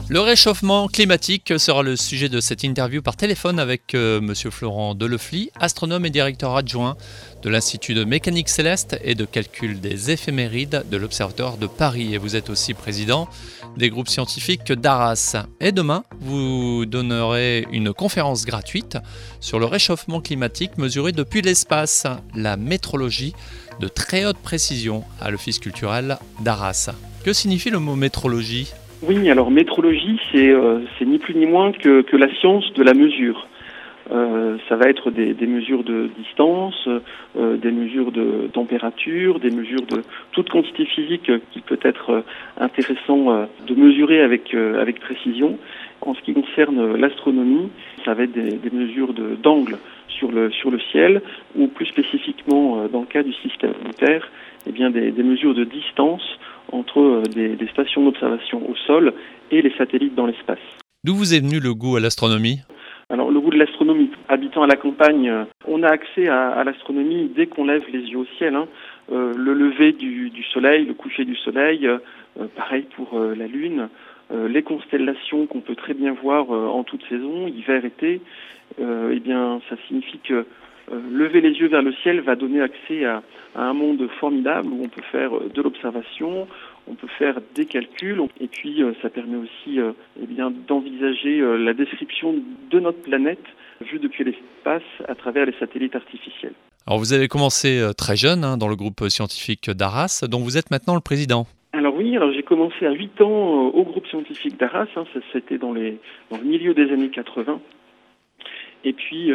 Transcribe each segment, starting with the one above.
Le réchauffement climatique sera le sujet de cette interview par téléphone avec Monsieur Florent Delefly, astronome et directeur adjoint de l'Institut de mécanique céleste et de calcul des éphémérides de l'Observatoire de Paris. Et vous êtes aussi président des groupes scientifiques d'Arras. Et demain, vous donnerez une conférence gratuite sur le réchauffement climatique mesuré depuis l'espace, la métrologie de très haute précision à l'Office culturel d'Arras. Que signifie le mot métrologie ? Oui, alors métrologie, c'est ni plus ni moins que la science de la mesure. Ça va être des mesures de distance, des mesures de température, des mesures de toute quantité physique qui peut être intéressant de mesurer avec précision. En ce qui concerne l'astronomie, ça va être des mesures d'angle sur le ciel, ou plus spécifiquement dans le cas du système Terre, eh bien des mesures de distance entre des stations d'observation au sol et les satellites dans l'espace. D'où vous est venu le goût à l'astronomie ? Alors le goût de l'astronomie, habitant à la campagne, on a accès à l'astronomie dès qu'on lève les yeux au ciel. Le lever du soleil, le coucher du soleil, pareil pour la Lune, les constellations qu'on peut très bien voir en toute saison, hiver, été, eh bien ça signifie que lever les yeux vers le ciel va donner accès à un monde formidable où on peut faire de l'observation, on peut faire des calculs, et puis ça permet aussi d'envisager la description de notre planète vue depuis l'espace à travers les satellites artificiels. Alors vous avez commencé très jeune dans le groupe scientifique d'Arras, dont vous êtes maintenant le président. Alors j'ai commencé à 8 ans au groupe scientifique d'Arras, ça c'était dans le milieu des années 80. Et puis,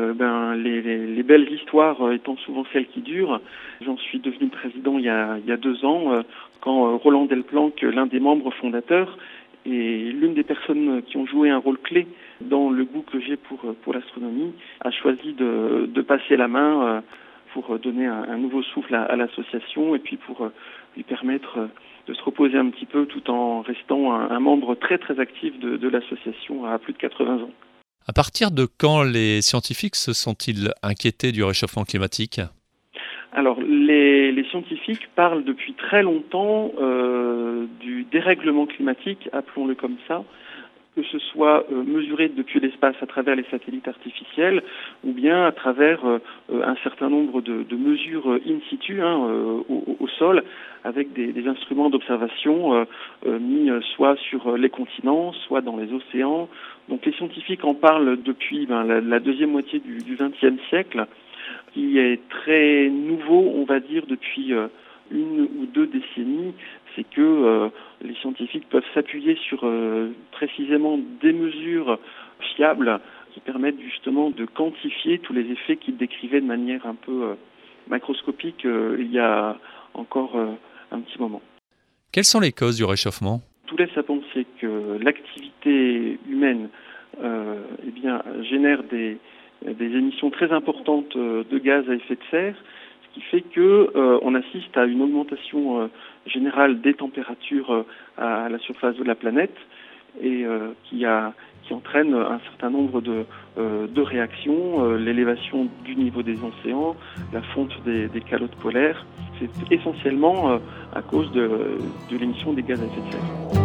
les belles histoires étant souvent celles qui durent, j'en suis devenu président il y a 2 ans, quand Roland Delplanque, l'un des membres fondateurs, et l'une des personnes qui ont joué un rôle clé dans le goût que j'ai pour l'astronomie, a choisi de passer la main pour donner un nouveau souffle à l'association, et puis pour lui permettre de se reposer un petit peu tout en restant un membre très très actif de l'association à plus de 80 ans. À partir de quand les scientifiques se sont-ils inquiétés du réchauffement climatique ? Alors, les scientifiques parlent depuis très longtemps du dérèglement climatique, appelons-le comme ça, que ce soit mesuré depuis l'espace à travers les satellites artificiels ou bien à travers un certain nombre de mesures in situ au sol avec des instruments d'observation mis soit sur les continents, soit dans les océans. Donc les scientifiques en parlent depuis la deuxième moitié du XXe siècle, qui est très nouveau, on va dire, depuis 1 ou 2 décennies. C'est que les scientifiques peuvent s'appuyer sur précisément des mesures fiables qui permettent justement de quantifier tous les effets qu'ils décrivaient de manière un peu macroscopique il y a encore un petit moment. Quelles sont les causes du réchauffement ? Tout laisse à penser que l'activité humaine génère des émissions très importantes de gaz à effet de serre, ce qui fait que on assiste à une augmentation générale des températures à la surface de la planète et qui entraîne un certain nombre de réactions, l'élévation du niveau des océans, la fonte des calottes polaires. C'est essentiellement à cause de l'émission des gaz à effet de serre.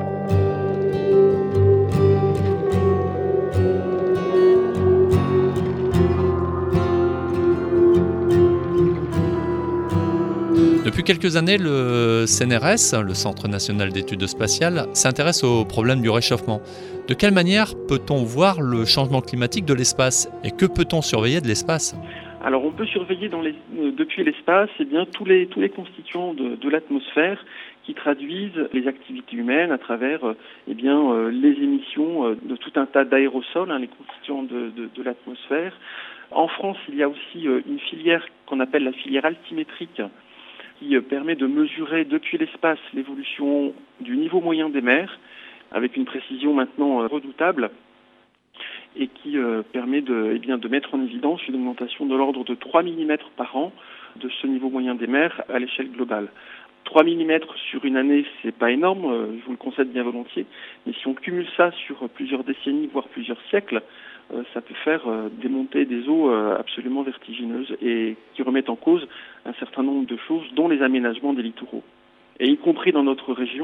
Depuis quelques années, le CNRS, le Centre national d'études spatiales, s'intéresse au problème du réchauffement. De quelle manière peut-on voir le changement climatique de l'espace ? Et que peut-on surveiller de l'espace ? Alors on peut surveiller depuis l'espace tous les constituants de l'atmosphère qui traduisent les activités humaines à travers les émissions de tout un tas d'aérosols, les constituants de l'atmosphère. En France, il y a aussi une filière qu'on appelle la filière altimétrique, qui permet de mesurer depuis l'espace l'évolution du niveau moyen des mers, avec une précision maintenant redoutable, et qui permet de mettre en évidence une augmentation de l'ordre de 3 mm par an de ce niveau moyen des mers à l'échelle globale. 3 mm sur une année, c'est pas énorme, je vous le concède bien volontiers, mais si on cumule ça sur plusieurs décennies, voire plusieurs siècles, ça peut faire des montées des eaux absolument vertigineuses et qui remettent en cause un certain nombre de choses, dont les aménagements des littoraux. Et y compris dans notre région,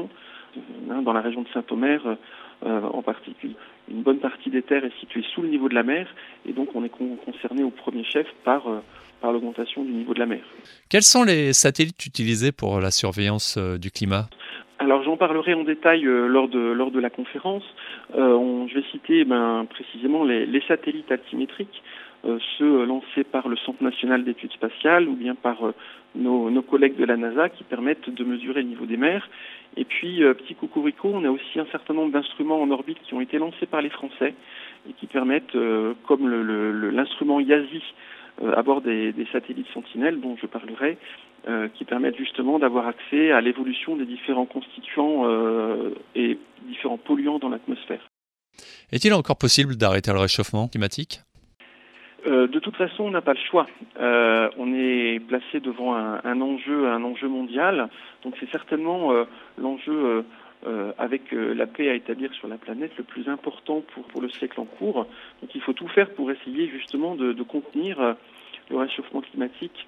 Dans la région de Saint-Omer, en particulier, une bonne partie des terres est située sous le niveau de la mer, et donc on est concerné au premier chef par l'augmentation du niveau de la mer. Quels sont les satellites utilisés pour la surveillance du climat ? Alors j'en parlerai en détail lors de la conférence. Je vais citer précisément les satellites altimétriques, ceux lancés par le Centre national d'études spatiales ou bien par nos collègues de la NASA qui permettent de mesurer le niveau des mers. Et puis, petit cocorico, on a aussi un certain nombre d'instruments en orbite qui ont été lancés par les Français et qui permettent, comme l'instrument YASI à bord des satellites Sentinelle dont je parlerai, qui permettent justement d'avoir accès à l'évolution des différents constituants et différents polluants dans l'atmosphère. Est-il encore possible d'arrêter le réchauffement climatique ? De toute façon, on n'a pas le choix. On est placé devant un enjeu mondial. Donc c'est certainement l'enjeu avec la paix à établir sur la planète le plus important pour le siècle en cours. Donc il faut tout faire pour essayer justement de contenir le réchauffement climatique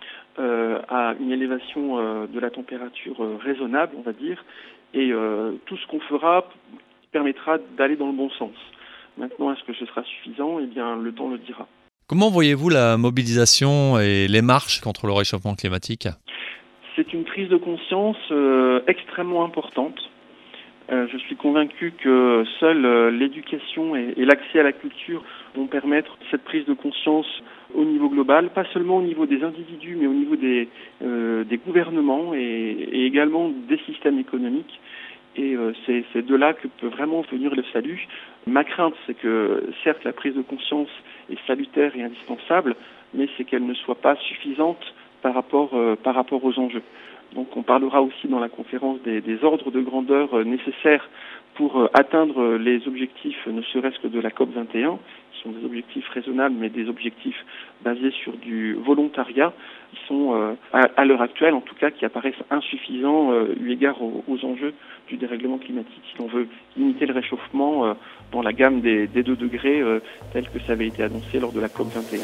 à une élévation de la température raisonnable, on va dire. Et tout ce qu'on fera permettra d'aller dans le bon sens. Maintenant, est-ce que ce sera suffisant ? Eh bien, le temps le dira. Comment voyez-vous la mobilisation et les marches contre le réchauffement climatique ? C'est une prise de conscience extrêmement importante. Je suis convaincu que seule l'éducation et l'accès à la culture vont permettre cette prise de conscience au niveau global, pas seulement au niveau des individus, mais au niveau des gouvernements et également des systèmes économiques. Et c'est de là que peut vraiment venir le salut. Ma crainte, c'est que certes la prise de conscience est salutaire et indispensable, mais c'est qu'elle ne soit pas suffisante par rapport aux enjeux. Donc on parlera aussi dans la conférence des ordres de grandeur nécessaires pour atteindre les objectifs, ne serait-ce que de la COP 21, qui sont des objectifs raisonnables, mais des objectifs basés sur du volontariat, qui sont à l'heure actuelle, en tout cas, qui apparaissent insuffisants eu égard aux enjeux du dérèglement climatique. Si l'on veut limiter le réchauffement dans la gamme des 2 degrés, tel que ça avait été annoncé lors de la COP 21.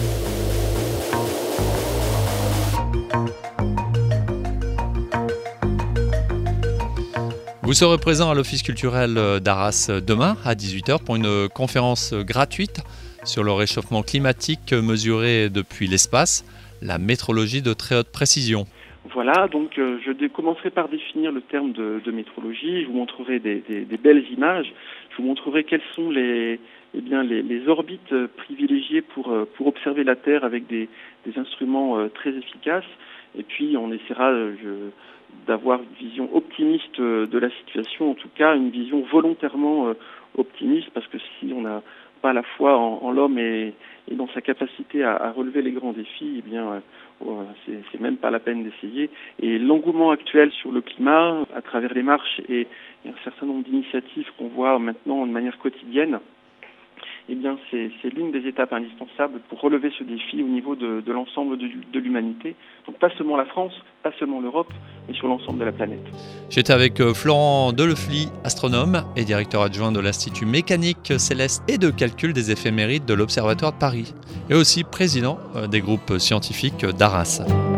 Vous serez présent à l'Office culturel d'Arras demain à 18h pour une conférence gratuite sur le réchauffement climatique mesuré depuis l'espace, la métrologie de très haute précision. Voilà, donc je commencerai par définir le terme de métrologie. Je vous montrerai des belles images. Je vous montrerai quelles sont les orbites privilégiées pour observer la Terre avec des instruments très efficaces. Et puis on essaiera d'avoir une vision optimiste de la situation, en tout cas une vision volontairement optimiste, parce que si on n'a pas la foi en l'homme et dans sa capacité à relever les grands défis, eh bien c'est même pas la peine d'essayer. Et l'engouement actuel sur le climat, à travers les marches et un certain nombre d'initiatives qu'on voit maintenant de manière quotidienne, eh bien c'est l'une des étapes indispensables pour relever ce défi au niveau de l'ensemble de l'humanité. Donc pas seulement la France, pas seulement l'Europe, mais sur l'ensemble de la planète. J'étais avec Florent Delefly, astronome et directeur adjoint de l'Institut mécanique céleste et de calcul des éphémérides de l'Observatoire de Paris, et aussi président des groupes scientifiques d'Arras.